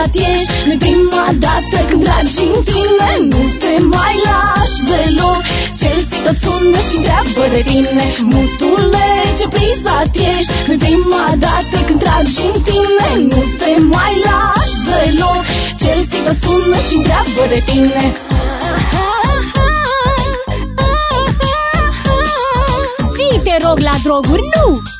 surprizat ești. Nu-i prima dată când tragi în tine, nu te mai lași deloc. Cel fi tot sună și întreabă de tine, mutule, ce prizat ești. Nu-i prima dată când tragi în tine, nu te mai lași deloc. Cel fi tot sună și întreabă de tine. Te rog la droguri, nu!